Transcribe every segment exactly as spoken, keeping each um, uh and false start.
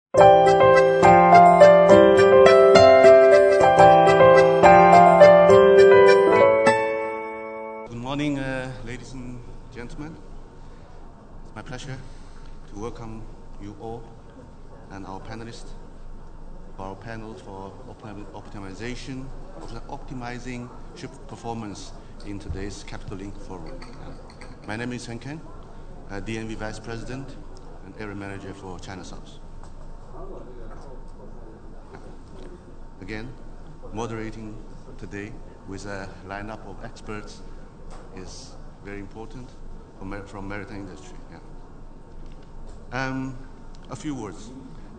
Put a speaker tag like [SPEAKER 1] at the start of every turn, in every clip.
[SPEAKER 1] Good morning, uh, ladies and gentlemen. It's my pleasure to welcome you all and our panelists for our panel for optimization, optimizing ship performance in today's Capital Link Forum. Uh, my name is Chen Ken, uh, D N V Vice President and Area Manager for China South. Again, moderating today with a lineup of experts is very important from, from maritime industry. Yeah. Um, a few words.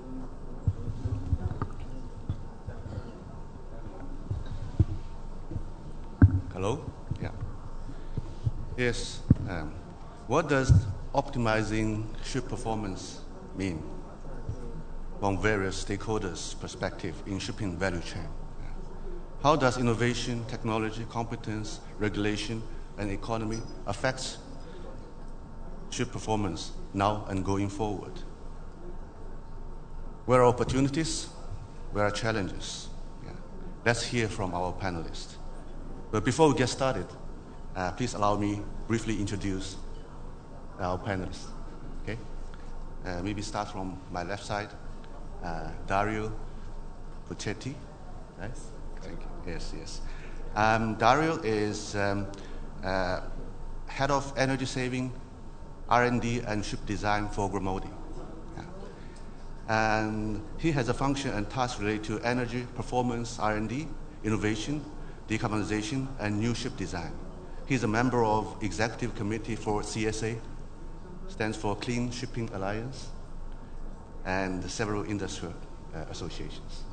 [SPEAKER 1] Hello? Yeah. Yes. Um, what does optimizing ship performance mean from various stakeholders' perspective in shipping value chain? Yeah. How does innovation, technology, competence, regulation, and economy affects ship performance now and going forward? Where are opportunities? Where are challenges? Yeah. Let's hear from our panelists. But before we get started, uh, please allow me briefly introduce our panelists. Okay? Uh, maybe start from my left side, uh, Dario Puccetti. Right? Thank you. Yes, yes. Um, Dario is um, uh, head of energy saving, R and D, and ship design for Grumodi. Yeah. And he has a function and task related to energy, performance, R and D, innovation, decarbonization, and new ship design. He's a member of Executive Committee for C S A, stands for Clean Shipping Alliance, and several industrial uh, associations.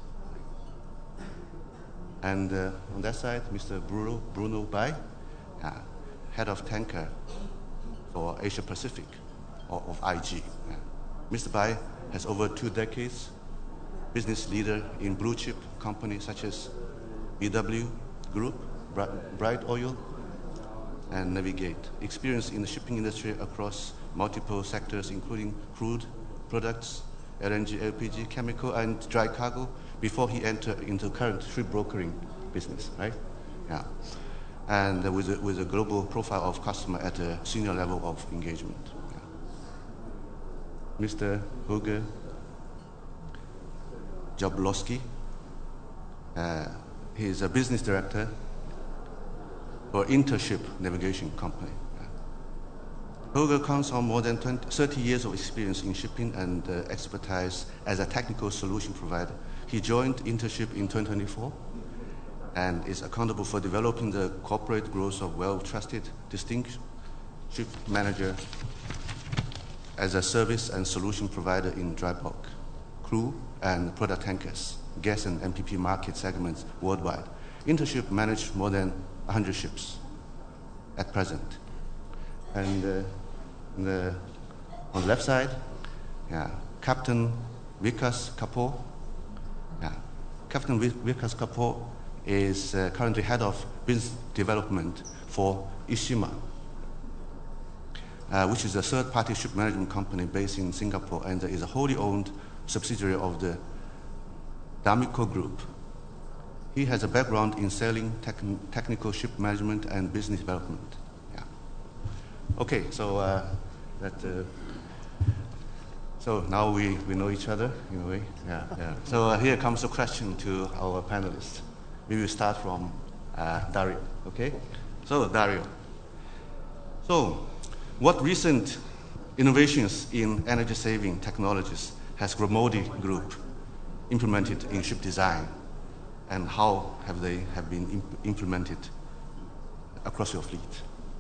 [SPEAKER 1] And uh, on that side, Mister Bruno, Bruno Bai, uh, head of tanker for Asia Pacific, or of I G. Uh, Mister Bai has over two decades business leader in blue chip companies such as B W Group, Bright Oil, and Navigate. Experience in the shipping industry across multiple sectors, including crude products, L N G, L P G, chemical, and dry cargo, before he entered into current ship brokering business, right? Yeah. And uh, with, a, with a global profile of customer at a senior level of engagement. Yeah. Mister Holger Jablowski, uh, he is a business director for Intership Navigation Company. Yeah. Holger comes from more than twenty, thirty years of experience in shipping and uh, expertise as a technical solution provider. He joined Intership in twenty twenty-four and is accountable for developing the corporate growth of well-trusted, distinct ship manager as a service and solution provider in dry bulk, crew, and product tankers, gas and M P P market segments worldwide. Intership managed more than one hundred ships at present. And uh, the, on the left side, yeah, Captain Vikas Kapoor. Yeah. Captain Vikas Kapoor is uh, currently head of business development for Ishima, uh, which is a third-party ship management company based in Singapore and is a wholly owned subsidiary of the D'Amico Group. He has a background in selling tech technical ship management and business development. Yeah. Okay, so uh, that. Uh, so now we, we know each other in a way. Yeah, yeah. So uh, here comes a question to our panelists. We will start from uh, Dario. Okay. So Dario. So, what recent innovations in energy saving technologies has Grumodi Group implemented in ship design, and how have they have been imp implemented across your fleet?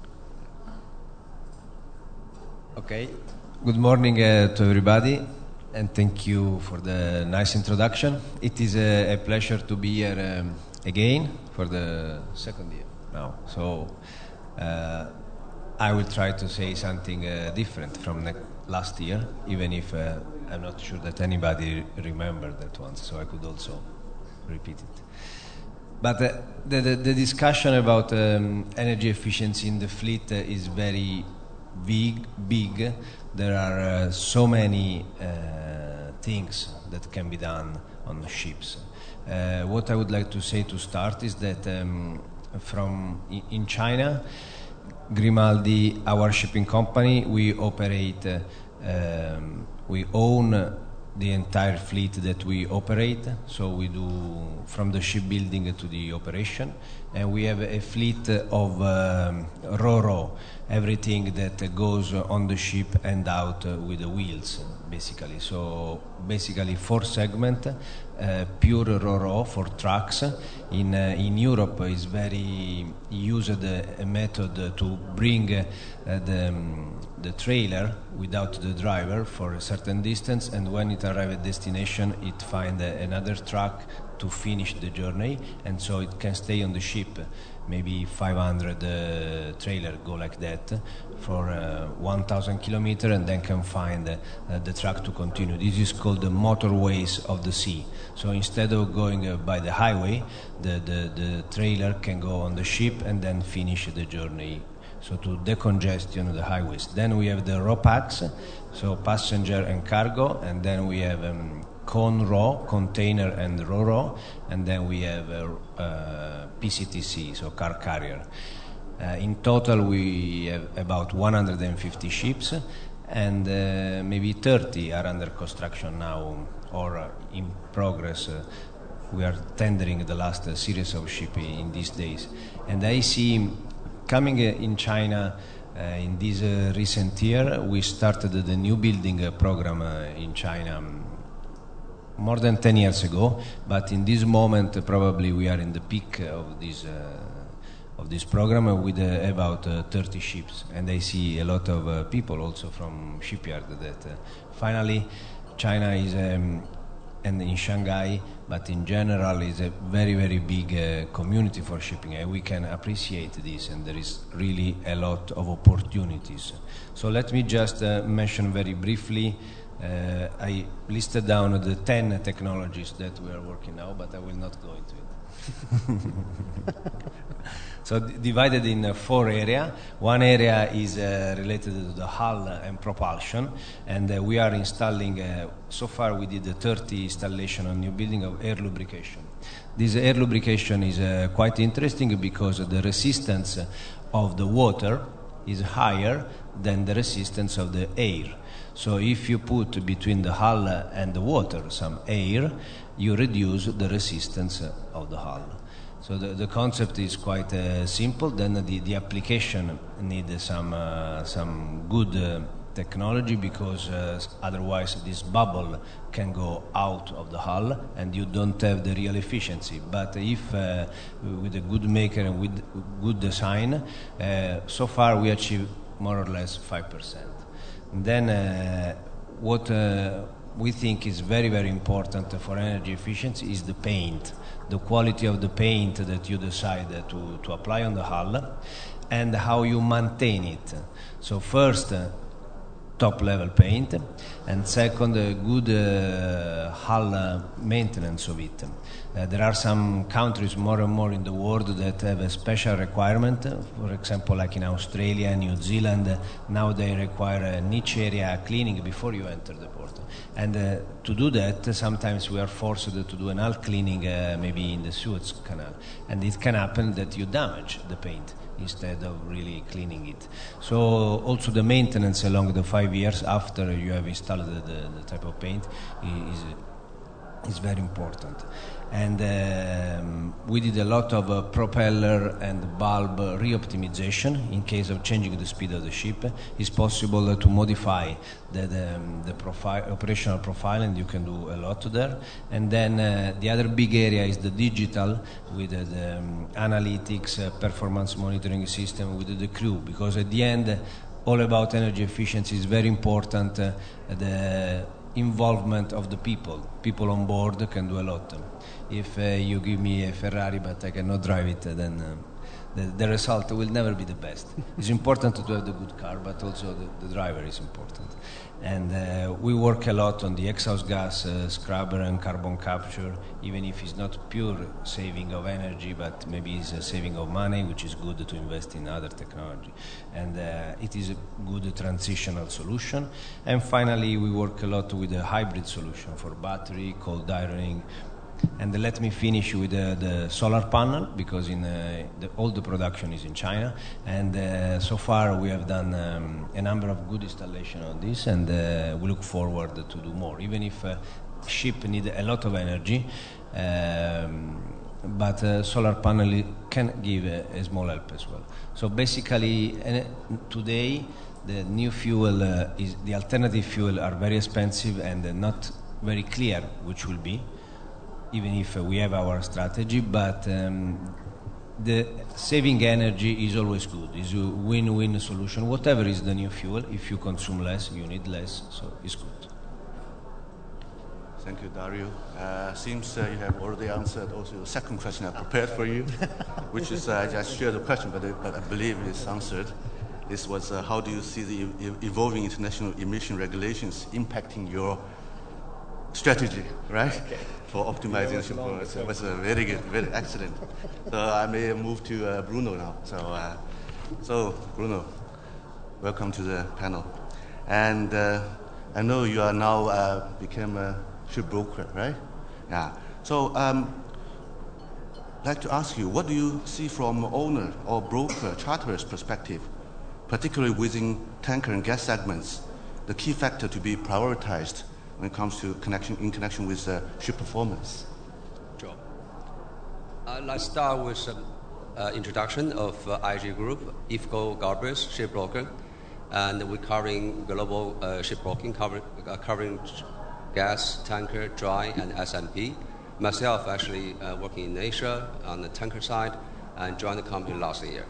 [SPEAKER 2] Okay, good morning uh, to everybody, and thank you for the nice introduction. It is a, a pleasure to be here um, again for the second year now. So uh, I will try to say something uh, different from the last year, even if uh, I'm not sure that anybody remembered that one, so I could also repeat it. But uh, the, the, the discussion about um, energy efficiency in the fleet uh, is very big, big. There are uh, so many uh, things that can be done on the ships. Uh, what I would like to say to start is that um, from in, in China, Grimaldi, our shipping company, we operate, uh, um, we own the entire fleet that we operate, so we do from the shipbuilding to the operation, and we have a fleet of um, ro-ro, everything that goes on the ship and out uh, with the wheels, basically. So basically four segment, uh, pure ro-ro for trucks. In uh, in Europe is very used uh, a method to bring uh, the um, the trailer without the driver for a certain distance, and when it arrives at destination, it finds uh, another truck to finish the journey, and so it can stay on the ship. Maybe five hundred uh, trailer go like that for uh, one thousand kilometers, and then can find uh, uh, the truck to continue. This is called the motorways of the sea. So instead of going uh, by the highway, the, the, the trailer can go on the ship and then finish the journey. So to decongestion the highways. Then we have the ro-packs, so passenger and cargo, and then we have um, con-ro, container and ro-ro, and then we have uh, uh, P C T C, so car carrier. Uh, in total, we have about one hundred fifty ships, and uh, maybe thirty are under construction now or uh, in progress. Uh, we are tendering the last uh, series of ships in these days. And I see coming uh, in China uh, in this uh, recent year, we started the new building uh, program uh, in China um, more than ten years ago, but in this moment uh, probably we are in the peak of this uh, of this program uh, with uh, about uh, thirty ships, and I see a lot of uh, people also from shipyard that uh, finally China is um, and in Shanghai, but in general is a very very big uh, community for shipping, and we can appreciate this, and there is really a lot of opportunities. So let me just uh, mention very briefly. Uh, I listed down the ten technologies that we are working now, but I will not go into it. So d- divided in uh, four areas. One area is uh, related to the hull and propulsion, and uh, we are installing, uh, so far we did the thirty installation on new building of air lubrication. This air lubrication is uh, quite interesting because the resistance of the water is higher than the resistance of the air. So if you put between the hull and the water some air, you reduce the resistance of the hull. So the, the concept is quite uh, simple. Then the, the application needs some uh, some good uh, technology, because uh, otherwise this bubble can go out of the hull and you don't have the real efficiency. But if uh, with a good maker and with good design, uh, so far we achieve more or less five percent. Then uh, what uh, we think is very, very important for energy efficiency is the paint, the quality of the paint that you decide to, to apply on the hull, and how you maintain it. So first, uh, top-level paint, and second, uh, good uh, hull uh, maintenance of it. Uh, there are some countries more and more in the world that have a special requirement. For example, like in Australia, New Zealand, uh, now they require a niche area cleaning before you enter the port. And uh, to do that, sometimes we are forced to do an hull cleaning, uh, maybe in the Suez Canal, and it can happen that you damage the paint instead of really cleaning it. So also the maintenance along the five years after you have installed the, the, the type of paint is is very important. And um, we did a lot of uh, propeller and bulb re-optimization in case of changing the speed of the ship. It's possible uh, to modify the, the, um, the profile, operational profile, and you can do a lot there. And then uh, the other big area is the digital, with uh, the um, analytics, uh, performance monitoring system with the crew, because at the end, all about energy efficiency is very important. Uh, the involvement of the people. People on board can do a lot. If uh, you give me a Ferrari but I cannot drive it, then uh, the, the result will never be the best. It's important to have the good car, but also the, the driver is important. And uh, we work a lot on the exhaust gas uh, scrubber and carbon capture, even if it's not pure saving of energy, but maybe it's a saving of money, which is good to invest in other technology. And uh, it is a good transitional solution. And finally, we work a lot with a hybrid solution for battery, cold ironing. And uh, let me finish with uh, the solar panel, because in uh, the, all the production is in China, and uh, so far we have done um, a number of good installations on this, and uh, we look forward to do more, even if uh, ship need a lot of energy, um, but uh, solar panel can give a, a small help as well. So basically, uh, today the new fuel, uh, is the alternative fuel are very expensive and uh, not very clear which will be, even if uh, we have our strategy, but um, the saving energy is always good. It's a win-win solution. Whatever is the new fuel, if you consume less, you need less, so it's good.
[SPEAKER 1] Thank you, Dario. Uh, seems uh, you have already answered also the second question I prepared for you, which is, uh, I just shared the question, but, uh, but I believe it's answered. This was, uh, how do you see the e- evolving international emission regulations impacting your strategy, right? Okay. For optimizing the performance. It was uh, very good, very excellent. So I may move to uh, Bruno now. So, uh, so Bruno, welcome to the panel. And uh, I know you are now uh, become a ship broker, right? Yeah. So um, I'd like to ask you, what do you see from owner or broker, charterer's perspective, particularly within tanker and gas segments, the key factor to be prioritized when it comes to connection in connection with uh, ship performance?
[SPEAKER 3] Sure. Uh, let's start with an uh, introduction of uh, I G Group, IFCO Galbraith Shipbroker, and we're covering global uh, shipbroking, cover, uh, covering gas, tanker, dry, and S M P. Myself actually uh, working in Asia on the tanker side and joined the company last year.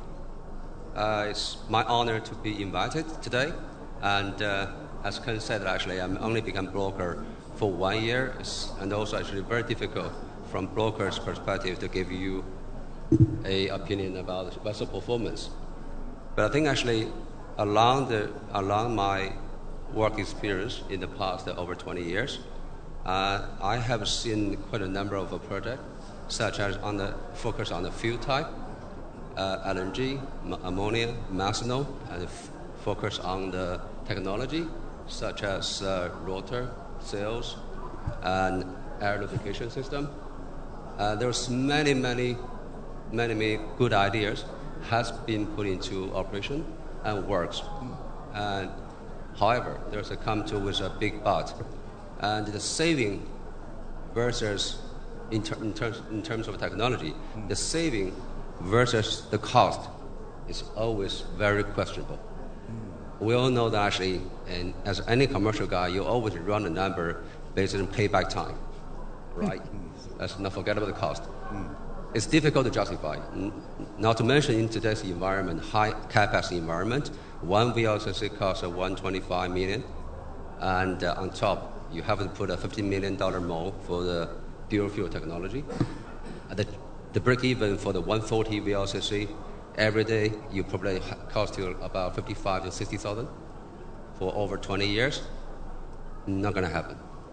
[SPEAKER 3] Uh, it's my honor to be invited today, and uh, as Ken said, actually, I'm only become broker for one year, and also actually very difficult from broker's perspective to give you a opinion about vessel performance. But I think actually, along the along my work experience in the past uh, over twenty years, uh, I have seen quite a number of uh, projects, such as on the focus on the fuel type, uh, L N G, m- ammonia, methanol, and f- focus on the technology, such as uh, rotor, sails, and air lubrication system. Uh, there's many, many, many, many good ideas has been put into operation and works. And however, there's a come to with a big but, and the saving versus in, ter- in terms in terms of technology, the saving versus the cost is always very questionable. We all know that actually, and as any commercial guy, you always run a number based on payback time, right? Let's not forget about the cost. Mm. It's difficult to justify. Not to mention in today's environment, high capex environment, one V L C C costs one hundred twenty-five million dollars, and uh, on top, you have to put a fifty million dollars more for the dual fuel technology. Uh, the, the break even for the one forty V L C C, every day you probably cost you about fifty-five to sixty thousand for over twenty years. Not going to happen.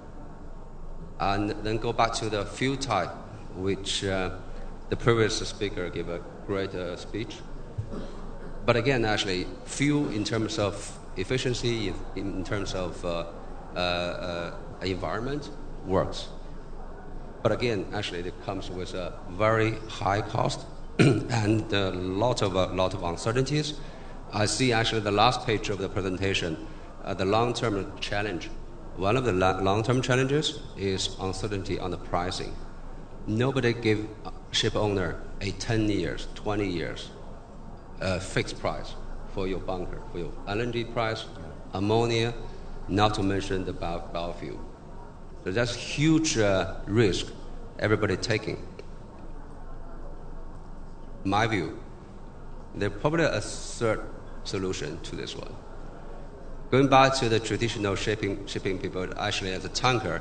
[SPEAKER 3] And then go back to the fuel type, which uh, the previous speaker gave a great uh, speech. But again, actually, fuel in terms of efficiency, in terms of uh, uh, uh, environment, works. But again, actually, it comes with a very high cost and a lot of a lot of uncertainties. I see actually the last page of the presentation, uh, the long-term challenge. One of the la- long-term challenges is uncertainty on the pricing. Nobody gave ship owner a ten years, twenty years uh, fixed price for your bunker, for your L N G price, ammonia, not to mention the bio- biofuel. So that's huge uh, risk everybody taking. My view, there's probably a third solution to this one. Going back to the traditional shipping shipping people, actually as a tanker,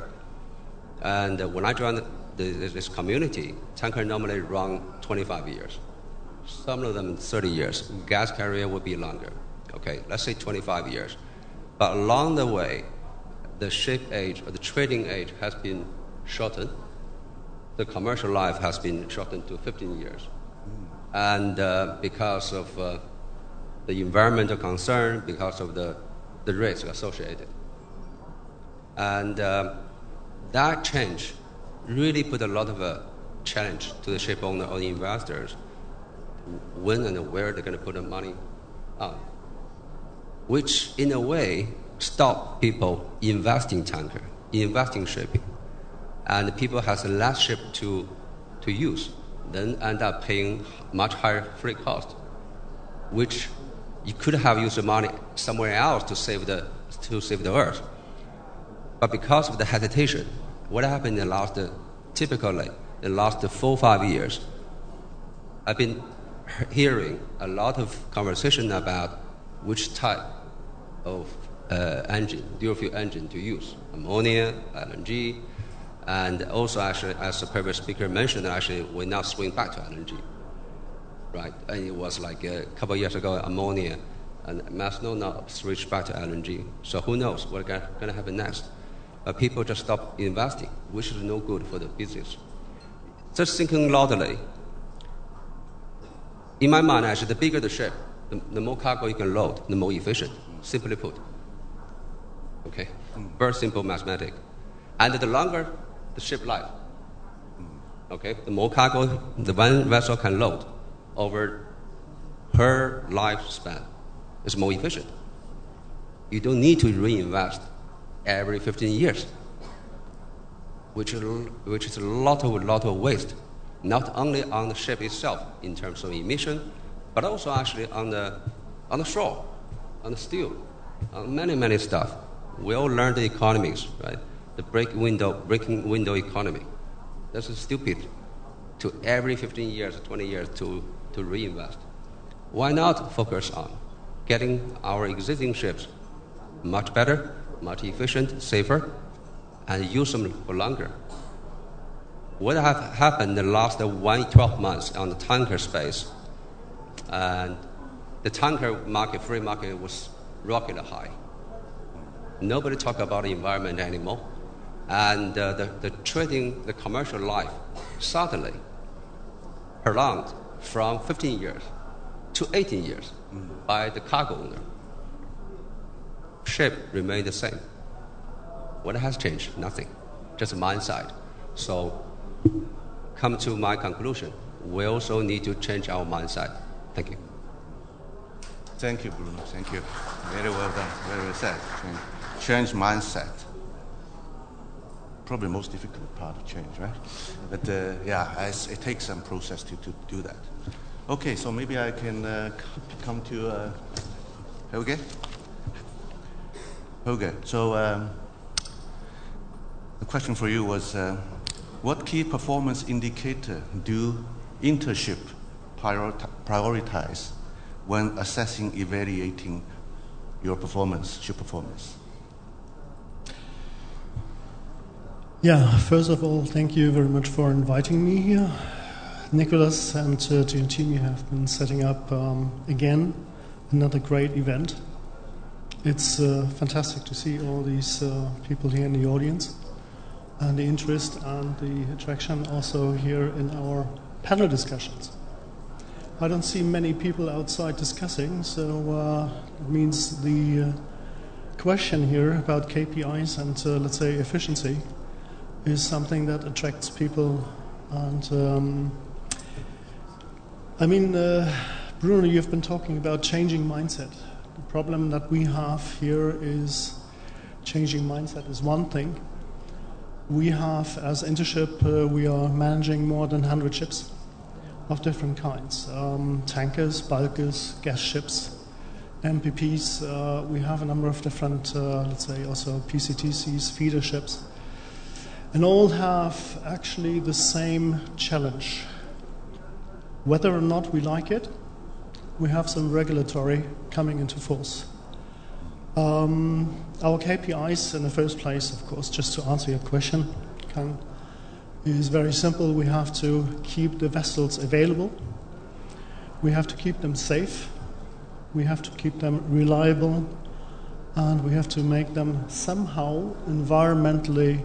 [SPEAKER 3] and when I joined the, this community, tanker normally run twenty-five years. Some of them thirty years. Gas carrier would be longer. Okay, let's say twenty-five years. But along the way, the ship age or the trading age has been shortened. The commercial life has been shortened to fifteen years. Mm. And uh, because of uh, the environmental concern, because of the, the risk associated. And uh, that change really put a lot of a challenge to the ship owner or the investors, when and where they're going to put the money on, which in a way stopped people investing tanker, investing shipping. And people has less ship to, to use, then end up paying much higher freight cost, which you could have used the money somewhere else to save the, to save the earth. But because of the hesitation, what happened in the last, uh, typically, the last four, five years, I've been hearing a lot of conversation about which type of uh, engine, dual fuel engine to use, ammonia, L N G, and also actually, as the previous speaker mentioned, actually we now swing back to L N G, right? And it was like a couple of years ago, ammonia, and methanol now switched back to L N G. So who knows what's going to happen next? But people just stop investing, which is no good for the business. Just thinking logically, in my mind, actually, the bigger the ship, the, the more cargo you can load, the more efficient, simply put. Okay? Very simple mathematics. And the longer the ship life, okay, the more cargo the one vessel can load over her lifespan is more efficient. You don't need to reinvest every fifteen years, which is, which is a lot of, lot of waste, not only on the ship itself in terms of emission, but also actually on the, on the shore, on the steel, on many, many stuff. We all learned the economies, right? The break window, breaking window economy. This is stupid to every fifteen years, twenty years to, to reinvest. Why not focus on getting our existing ships much better, much efficient, safer, and use them for longer? What have happened in the last one, twelve months on the tanker space, and the tanker market, free market was rocket high. Nobody talk about the environment anymore. And uh, the, the trading, the commercial life suddenly prolonged from fifteen years to eighteen years mm. by the cargo owner. Ship remained the same. What has changed? Nothing. Just mindset. So come to my conclusion. We also need to change our mindset. Thank you.
[SPEAKER 1] Thank you, Bruno. Thank you. Very well done. Very well said. Change, change mindset. Probably the most difficult part of change, right? But uh, yeah, it takes some process to, to do that. Okay, so maybe I can uh, come to uh, Helge. Helge, so um, the question for you was, uh, what key performance indicator do internship prioritize when assessing, evaluating your performance, ship performance?
[SPEAKER 4] Yeah, first of all, thank you very much for inviting me here. Nicholas and uh, to your team, you have been setting up, um, again, another great event. It's uh, fantastic to see all these uh, people here in the audience, and the interest and the attraction also here in our panel discussions. I don't see many people outside discussing, so uh, it means the uh, question here about K P Is and, uh, let's say, efficiency is something that attracts people. And um, I mean, uh, Bruno, you've been talking about changing mindset. The problem that we have here is changing mindset is one thing. We have, as Intership, uh, we are managing more than one hundred ships of different kinds. Um, tankers, bulkers, gas ships, M P Ps. Uh, we have a number of different, uh, let's say, also P C T Cs, feeder ships. And all have actually the same challenge. Whether or not we like it, we have some regulatory coming into force. Um, our K P Is in the first place, of course, just to answer your question, Kang, is very simple. We have to keep the vessels available. We have to keep them safe, we have to keep them reliable, and we have to make them somehow environmentally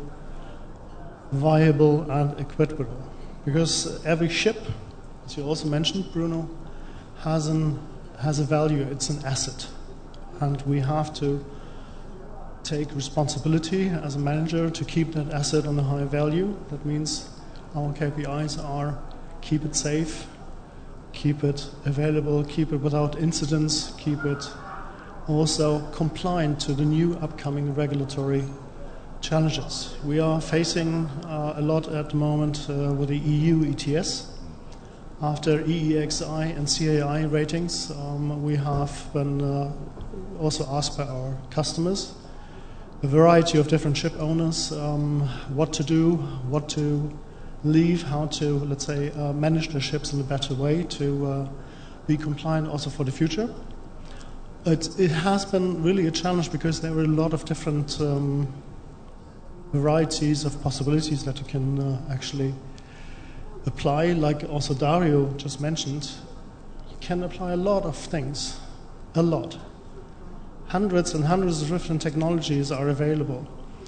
[SPEAKER 4] viable and equitable. Because every ship, as you also mentioned, Bruno, has an has a value, it's an asset. And we have to take responsibility as a manager to keep that asset on a high value. That means our K P Is are keep it safe, keep it available, keep it without incidents, keep it also compliant to the new upcoming regulatory challenges. We are facing uh, a lot at the moment uh, with the E U E T S. After E E X I and C A I ratings, um, we have been uh, also asked by our customers, a variety of different ship owners, um, what to do, what to leave, how to, let's say, uh, manage their ships in a better way to uh, be compliant also for the future. It, it has been really a challenge because there were a lot of different um, varieties of possibilities that you can uh, actually apply. Like also Dario just mentioned, you can apply a lot of things, a lot. Hundreds and hundreds of different technologies are available.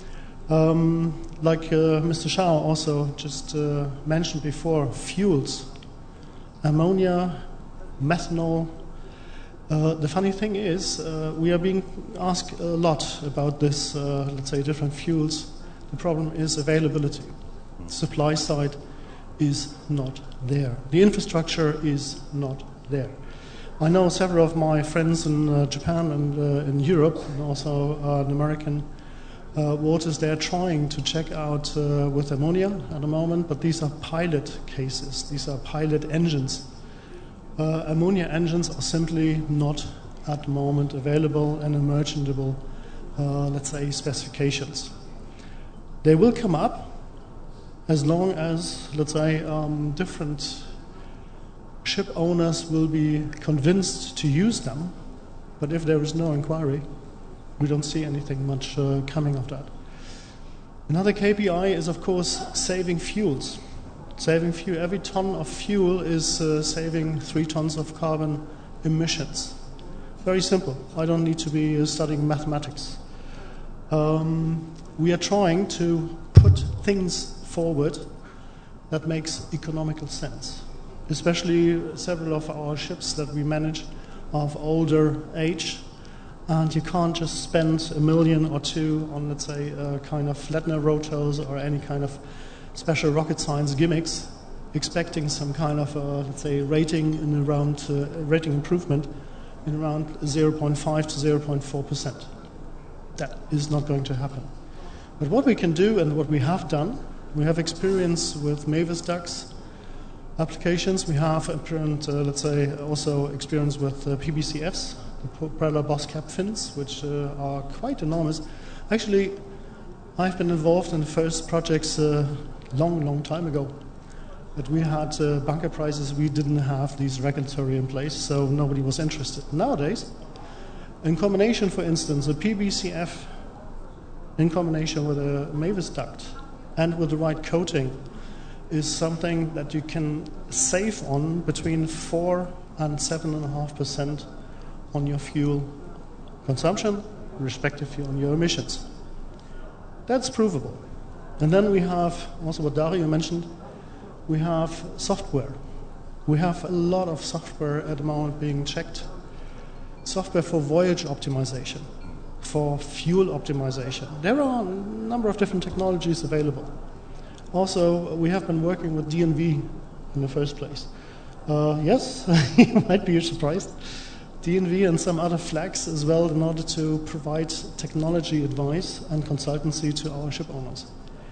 [SPEAKER 4] Um, like uh, Mister Shao also just uh, mentioned before, fuels, ammonia, methanol. Uh, the funny thing is, uh, we are being asked a lot about this, uh, let's say, different fuels. The problem is availability. Supply side is not there. The infrastructure is not there. I know several of my friends in uh, Japan and uh, in Europe, and also uh, in American uh, waters, they're trying to check out uh, with ammonia at the moment, but these are pilot cases. These are pilot engines. Uh, ammonia engines are simply not at the moment available and in merchantable, uh, let's say, specifications. They will come up as long as, let's say, um, different ship owners will be convinced to use them, but if there is no inquiry, we don't see anything much uh, coming of that. Another K P I is, of course, saving fuels. Saving fuel. Every ton of fuel is uh, saving three tons of carbon emissions. Very simple. I don't need to be uh, studying mathematics. Um, we are trying to put things forward that makes economical sense. Especially several of our ships that we manage are of older age, and you can't just spend a million or two on, let's say, uh, kind of Flettner rotors or any kind of special rocket science gimmicks, expecting some kind of, uh, let's say, rating in around uh, rating improvement in around zero point five to zero point four percent. That is not going to happen. But what we can do and what we have done, we have experience with Mavis ducts applications. We have, apparent, uh, let's say, also experience with uh, P B C Fs, the propeller boss cap fins, which uh, are quite enormous. Actually, I've been involved in the first projects a uh, long, long time ago. But we had uh, bunker prices, we didn't have these regulatory in place, so nobody was interested. Nowadays, in combination, for instance, a P B C F in combination with a Mavis duct and with the right coating is something that you can save on between four and seven and a half percent on your fuel consumption, respectively on your emissions. That's provable. And then we have also what Dario mentioned. We have software. We have a lot of software at the moment being checked. Software for voyage optimization, for fuel optimization. There are a number of different technologies available. Also, we have been working with D N V in the first place. Uh, yes, you might be surprised. D N V and some other flags as well in order to provide technology advice and consultancy to our ship owners.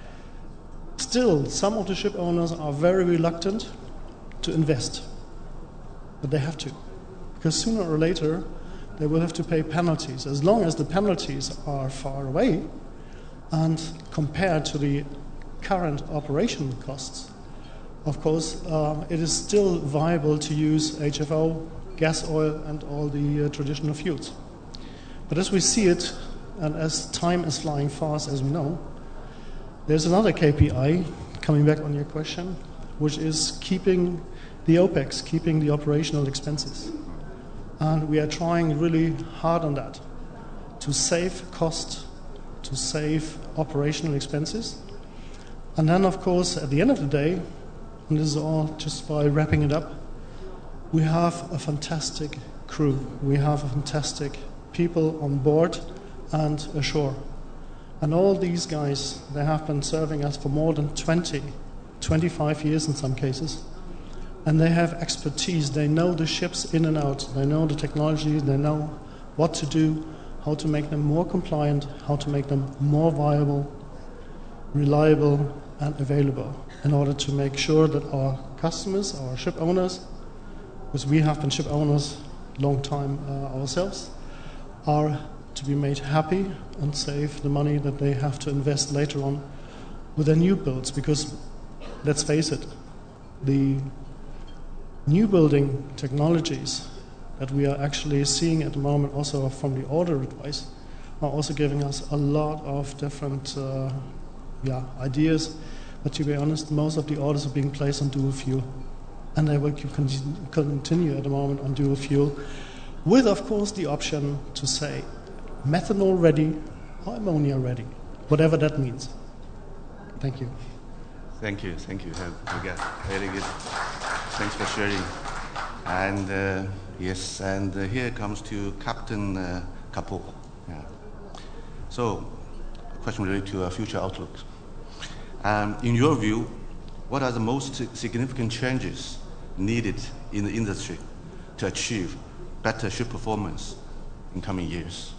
[SPEAKER 4] Still, some of the ship owners are very reluctant to invest, but they have to, because sooner or later they will have to pay penalties. As long as the penalties are far away and compared to the current operation costs, of course, uh, it is still viable to use H F O, gas oil, and all the uh, traditional fuels. But as we see it, and as time is flying fast, as we know, there's another K P I, coming back on your question, which is keeping the OPEX, keeping the operational expenses. And we are trying really hard on that, to save cost, to save operational expenses. And then, of course, at the end of the day, and this is all just by wrapping it up, we have a fantastic crew. We have a fantastic people on board and ashore. And all these guys, they have been serving us for more than twenty, twenty-five years in some cases. And they have expertise. They know the ships in and out. They know the technology. They know what to do, how to make them more compliant, how to make them more viable, reliable, and available, in order to make sure that our customers, our ship owners, because we have been ship owners a long time uh, ourselves, are to be made happy and save the money that they have to invest later on with their new builds. Because let's face it, the new building technologies that we are actually seeing at the moment, also from the order advice, are also giving us a lot of different uh, yeah, ideas. But to be honest, most of the orders are being placed on dual fuel. And they will continue at the moment on dual fuel, with, of course, the option to say methanol ready or ammonia ready, whatever that means. Thank you.
[SPEAKER 1] Thank you, thank you. Have, you got very good. Thanks for sharing. And uh, yes, and uh, here comes to Captain uh, Kapoor. Yeah. So, a question related to uh, future outlook. Um, in your view, what are the most significant changes needed in the industry to achieve better ship performance in coming years?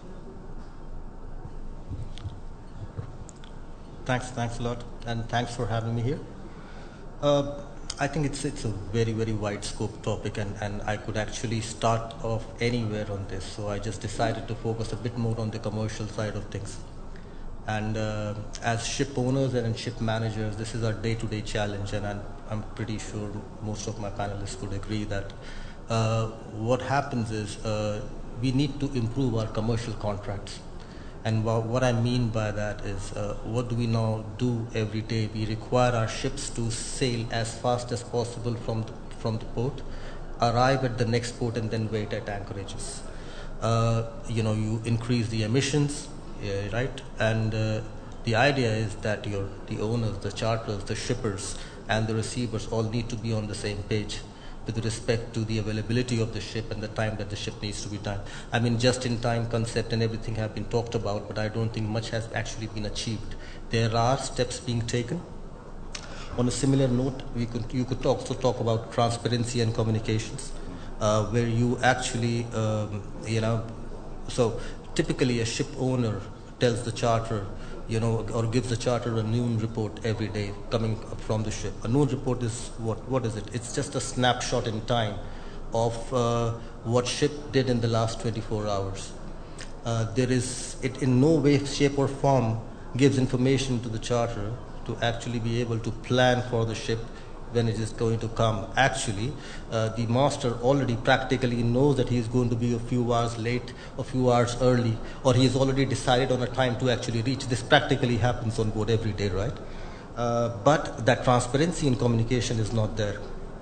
[SPEAKER 5] Thanks, thanks a lot, and thanks for having me here. Uh, I think it's it's a very, very wide scope topic, and, and I could actually start off anywhere on this, so I just decided to focus a bit more on the commercial side of things. And uh, as ship owners and ship managers, this is our day-to-day challenge, and I'm, I'm pretty sure most of my panelists would agree that uh, what happens is uh, we need to improve our commercial contracts. And wh what I mean by that is, uh, what do we now do every day? We require our ships to sail as fast as possible from the, from the port, arrive at the next port, and then wait at anchorages. Uh, you know, you increase the emissions, yeah, right? And uh, the idea is that your, the owners, the charterers, the shippers, and the receivers all need to be on the same page with respect to the availability of the ship and the time that the ship needs to be done. I mean, just-in-time concept and everything have been talked about, but I don't think much has actually been achieved. There are steps being taken. On a similar note, we could, you could also talk about transparency and communications, uh, where you actually, um, you know, so typically a ship owner tells the charterer, you know, or gives the charterer a noon report every day coming up from the ship. A noon report is what? What is it? It's just a snapshot in time of uh, what ship did in the last twenty-four hours. Uh, there is, it in no way, shape or form gives information to the charterer to actually be able to plan for the ship when it is going to come. Actually, uh, the master already practically knows that he is going to be a few hours late, a few hours early, or he has already decided on a time to actually reach. This practically happens on board every day, right? Uh, but that transparency in communication is not there.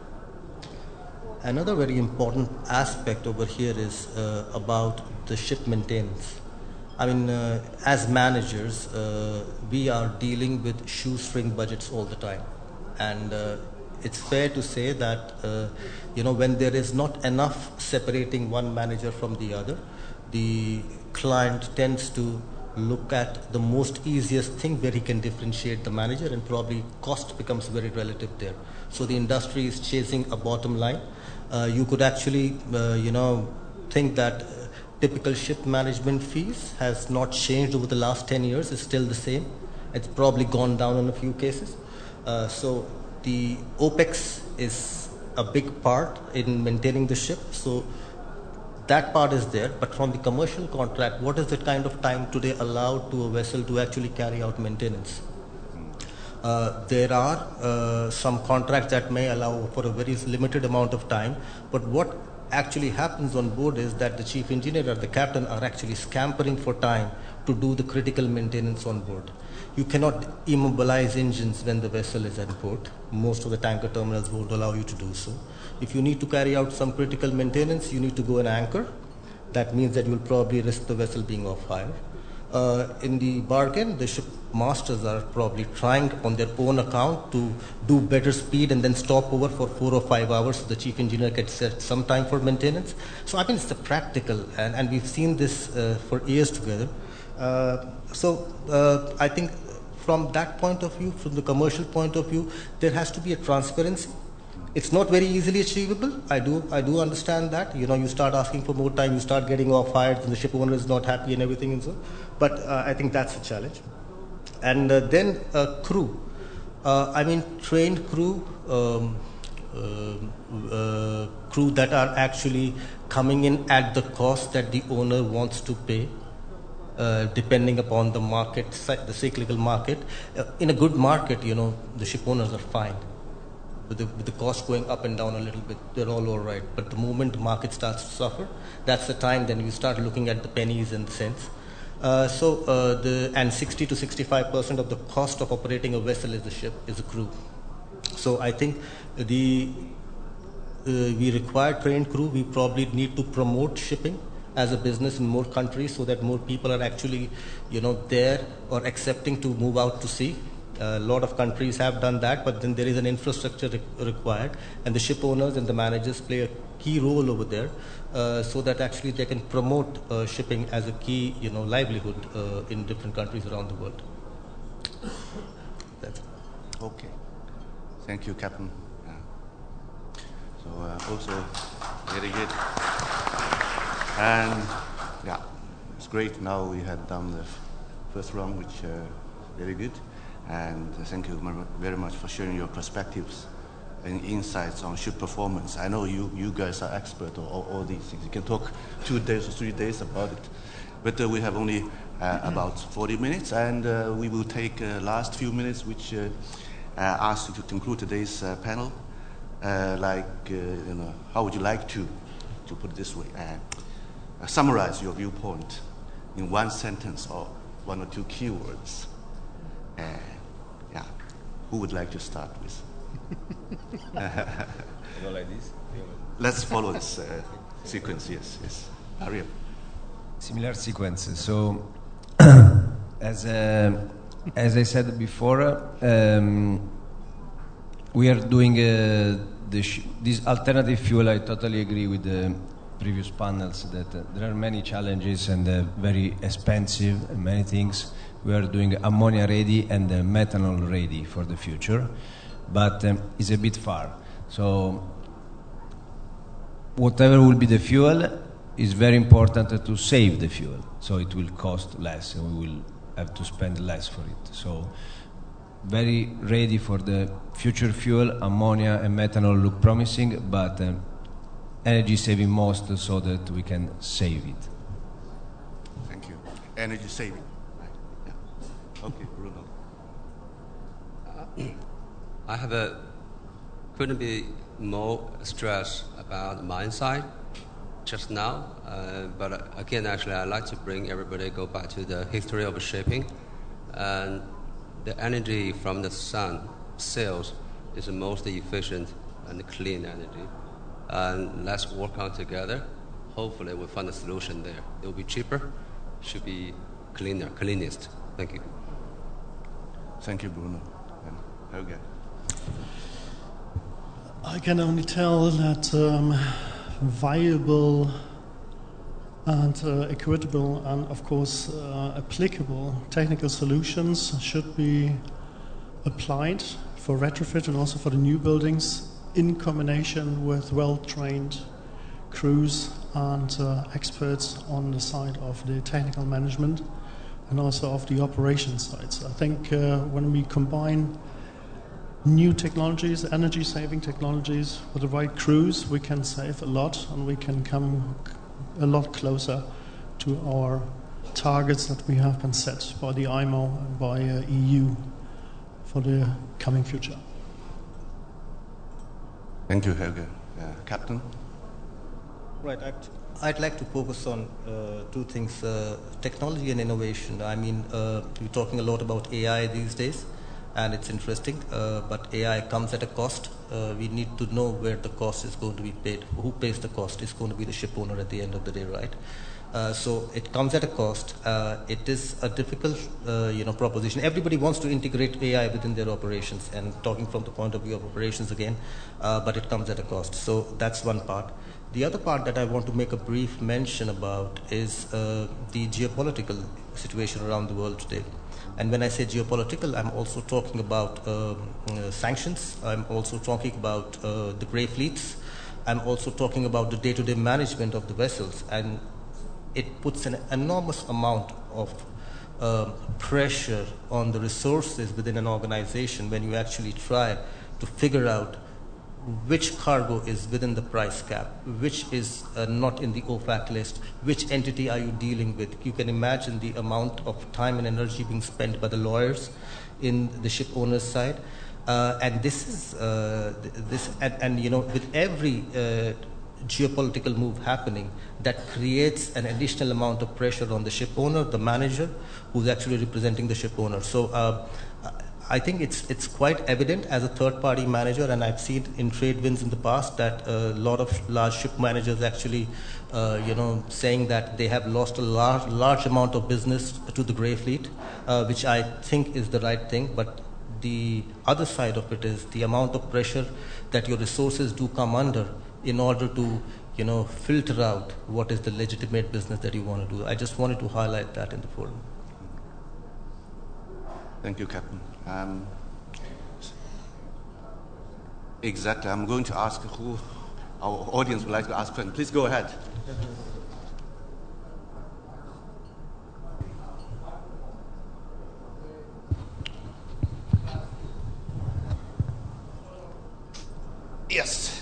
[SPEAKER 5] Another very important aspect over here is uh, about the ship maintenance. I mean, uh, as managers, uh, we are dealing with shoestring budgets all the time. And uh, it's fair to say that, uh, you know, when there is not enough separating one manager from the other, the client tends to look at the most easiest thing where he can differentiate the manager, and probably cost becomes very relative there. So the industry is chasing a bottom line. Uh, you could actually, uh, you know, think that typical ship management fees has not changed over the last ten years. It's still the same. It's probably gone down in a few cases. Uh, so the OPEX is a big part in maintaining the ship. So that part is there. But from the commercial contract, what is the kind of time today allowed to a vessel to actually carry out maintenance? Uh, there are uh, some contracts that may allow for a very limited amount of time. But what actually happens on board is that the chief engineer or the captain are actually scampering for time to do the critical maintenance on board. You cannot immobilize engines when the vessel is at port. Most of the tanker terminals won't allow you to do so. If you need to carry out some critical maintenance, you need to go and anchor. That means that you will probably risk the vessel being off hire. Uh, in the bargain, the ship masters are probably trying on their own account to do better speed and then stop over for four or five hours so the chief engineer can set some time for maintenance. So I mean, it's a practical, and, and we've seen this uh, for years together. Uh, so uh, I think from that point of view, from the commercial point of view, there has to be a transparency. It's not very easily achievable. I do, I do understand that. You know, you start asking for more time, you start getting off hired, and the ship owner is not happy and everything and so. But uh, I think that's a challenge. And uh, then uh, crew. Uh, I mean, trained crew, um, uh, uh, crew that are actually coming in at the cost that the owner wants to pay. Uh, depending upon the market, the cyclical market. Uh, in a good market, you know, the ship owners are fine. With the, with the cost going up and down a little bit, they're all all right. But the moment the market starts to suffer, that's the time then you start looking at the pennies and the cents. Uh, so, uh, the and sixty to sixty-five percent of the cost of operating a vessel is the ship, is the crew. So I think the uh, we require trained crew. We probably need to promote shipping as a business in more countries so that more people are actually, you know, there or accepting to move out to sea. A lot of countries have done that, but then there is an infrastructure re- required, and the ship owners and the managers play a key role over there, uh, so that actually they can promote uh, shipping as a key, you know, livelihood uh, in different countries around the world. That's it.
[SPEAKER 1] Okay. Thank you, Captain. Yeah. So uh, also very good. And yeah, it's great. Now we had done the first round, which uh, very good. And thank you very much for sharing your perspectives and insights on ship performance. I know you, you guys are expert on all, all these things. You can talk two days or three days about it. But uh, we have only uh, about forty minutes, and uh, we will take uh, last few minutes, which uh, uh, ask you to conclude today's uh, panel. Uh, like, uh, you know, how would you like to, to put it this way, uh, summarize your viewpoint in one sentence or one or two keywords? Uh, yeah, who would like to start with?
[SPEAKER 2] You go like this?
[SPEAKER 1] Let's follow this uh, sequence, yes, yes. Ariel.
[SPEAKER 2] Similar sequence. So, as uh, as I said before, um, we are doing uh, the sh- this alternative fuel. I totally agree with the previous panels that uh, there are many challenges and uh, very expensive and many things. We are doing ammonia ready and uh, methanol ready for the future, but um, it's a bit far. So whatever will be the fuel, is very important to save the fuel. So it will cost less and we will have to spend less for it. So very ready for the future fuel. Ammonia and methanol look promising, but um, energy saving most so that we can save it.
[SPEAKER 1] Thank you. Energy saving. Okay, Bruno.
[SPEAKER 3] Uh, I have a couldn't be more stressed about my side just now, uh, but uh, again, actually, I'd like to bring everybody go back to the history of shipping, and the energy from the sun, sails, is the most efficient and clean energy, and let's work on together. Hopefully, we'll find a solution there. It will be cheaper, should be cleaner, cleanest. Thank you.
[SPEAKER 1] Thank you, Bruno. And Helge.
[SPEAKER 4] I can only tell that um, viable and uh, equitable and, of course, uh, applicable technical solutions should be applied for retrofit and also for the new buildings in combination with well-trained crews and uh, experts on the side of the technical management and also of the operations side. So I think uh, when we combine new technologies, energy-saving technologies with the right crews, we can save a lot and we can come a lot closer to our targets that we have been set by the I M O and by uh, E U for the coming future.
[SPEAKER 1] Thank you, Helge. Uh, Captain?
[SPEAKER 5] Right. I'd, I'd like to focus on uh, two things, uh, technology and innovation. I mean, uh, we're talking a lot about A I these days, and it's interesting, uh, but A I comes at a cost. Uh, we need to know where the cost is going to be paid. Who pays the cost? It's going to be the ship owner at the end of the day, right? Uh, so it comes at a cost. Uh, it is a difficult, uh, you know, proposition. Everybody wants to integrate A I within their operations, and talking from the point of view of operations again, uh, but it comes at a cost. So that's one part. The other part that I want to make a brief mention about is uh, the geopolitical situation around the world today. And when I say geopolitical, I'm also talking about um, uh, sanctions. I'm also talking about uh, the grey fleets. I'm also talking about the day-to-day management of the vessels. And it puts an enormous amount of uh, pressure on the resources within an organization when you actually try to figure out which cargo is within the price cap, which is uh, not in the O FAC list, which entity are you dealing with. You can imagine the amount of time and energy being spent by the lawyers in the ship owner's side. Uh, and this is, uh, this, and, and you know, with every uh, geopolitical move happening, that creates an additional amount of pressure on the ship owner, the manager, who's actually representing the ship owner. So uh, I think it's it's quite evident as a third-party manager, and I've seen in trade winds in the past that a lot of large ship managers actually, uh, you know, saying that they have lost a large large amount of business to the grey fleet, uh, which I think is the right thing. But the other side of it is the amount of pressure that your resources do come under in order to, you know, filter out what is the legitimate business that you want to do. I just wanted to highlight that in the forum.
[SPEAKER 1] Thank you, Captain. Um, exactly. I'm going to ask who our audience would like to ask questions. Please go ahead. Yes.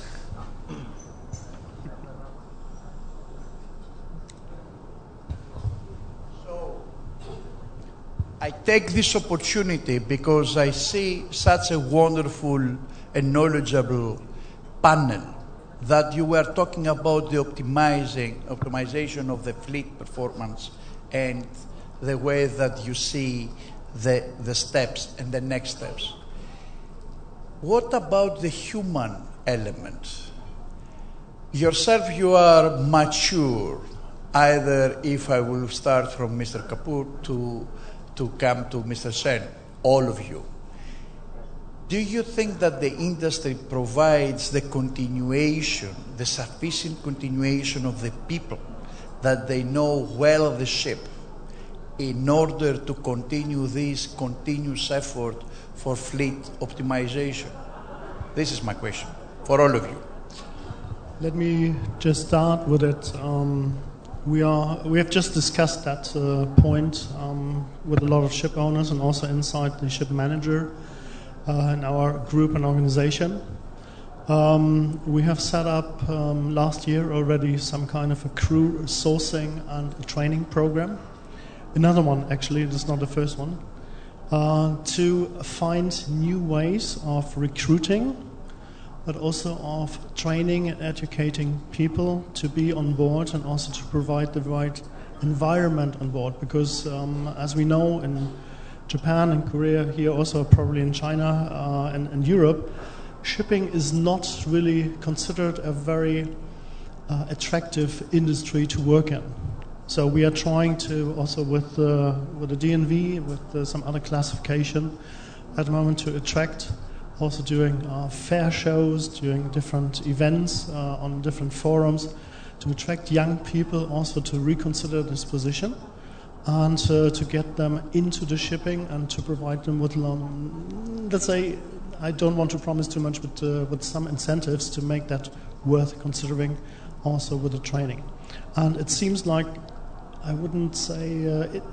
[SPEAKER 6] I take this opportunity because I see such a wonderful and knowledgeable panel that you were talking about the optimizing, optimization of the fleet performance and the way that you see the, the steps and the next steps. What about the human element? Yourself, you are mature, either if I will start from Mister Kapoor to to come to Mister Sen, all of you. Do you think that the industry provides the continuation, the sufficient continuation of the people, that they know well the ship, in order to continue this continuous effort for fleet optimization? This is my question for all of you.
[SPEAKER 4] Let me just start with it. Um, We are. We have just discussed that uh, point um, with a lot of ship owners and also inside the ship manager uh, in our group and organization. Um, we have set up um, last year already some kind of a crew sourcing and a training program. Another one, actually, it is not the first one, uh, to find new ways of recruiting, but also of training and educating people to be on board and also to provide the right environment on board. Because um, as we know, in Japan and Korea, here also probably in China uh, and, and Europe, shipping is not really considered a very uh, attractive industry to work in. So we are trying to also with, uh, with the D N V, with uh, some other classification at the moment to attract, also doing uh, fair shows, doing different events uh, on different forums, to attract young people also to reconsider this position and uh, to get them into the shipping and to provide them with, um, let's say, I don't want to promise too much, but uh, with some incentives to make that worth considering also with the training. And it seems like, I wouldn't say, uh, it,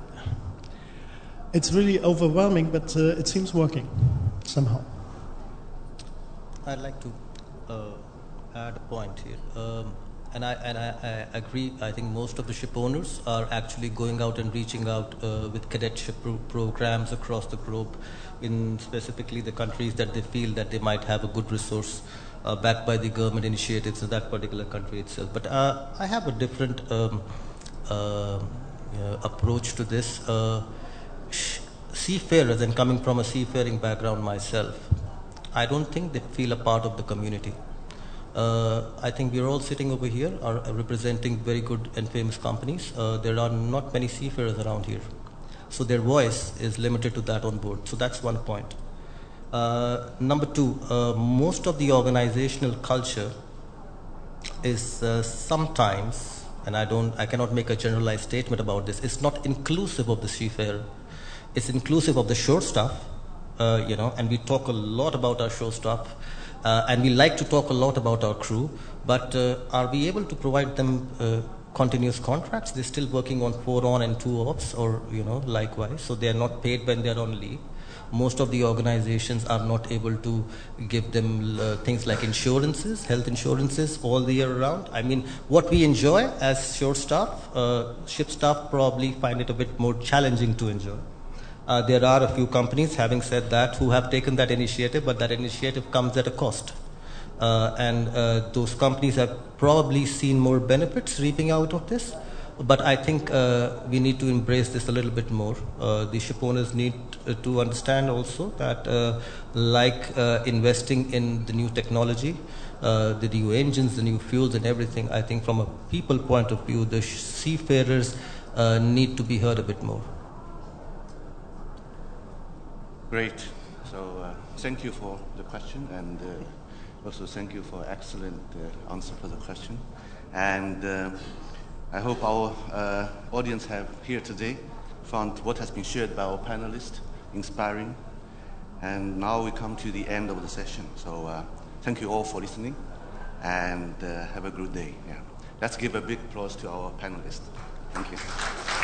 [SPEAKER 4] it's really overwhelming, but uh, it seems working somehow.
[SPEAKER 5] I'd like to uh, add a point here. Um, and I and I, I agree. I think most of the ship owners are actually going out and reaching out uh, with cadetship pro- programs across the globe, in specifically the countries that they feel that they might have a good resource uh, backed by the government initiatives in that particular country itself. But uh, I have a different um, uh, uh, approach to this. Uh, sh- seafarers, and coming from a seafaring background myself, I don't think they feel a part of the community. Uh, I think we're all sitting over here are representing very good and famous companies. Uh, there are not many seafarers around here, so their voice is limited to that on board. So that's one point. Uh, number two, uh, most of the organizational culture is uh, sometimes, and I don't, I cannot make a generalized statement about this. It's not inclusive of the seafarer. It's inclusive of the shore staff, uh, you know, and we talk a lot about our shore staff. Uh, and we like to talk a lot about our crew, but uh, are we able to provide them uh, continuous contracts? They're still working on four on and two ops, or you know, likewise. So they are not paid when they are on leave. Most of the organizations are not able to give them uh, things like insurances, health insurances, all the year round. I mean, what we enjoy as shore staff, uh, ship staff probably find it a bit more challenging to enjoy. Uh, there are a few companies, having said that, who have taken that initiative, but that initiative comes at a cost. Uh, and uh, those companies have probably seen more benefits reaping out of this. But I think uh, we need to embrace this a little bit more. Uh, the ship owners need uh, to understand also that, uh, like uh, investing in the new technology, uh, the new engines, the new fuels and everything, I think from a people point of view, the seafarers uh, need to be heard a bit more.
[SPEAKER 1] Great. So uh, thank you for the question, and uh, also thank you for excellent uh, answer for the question. And uh, I hope our uh, audience have here today found what has been shared by our panelists inspiring. And now we come to the end of the session. So uh, thank you all for listening, and uh, have a good day. Yeah. Let's give a big applause to our panelists. Thank you.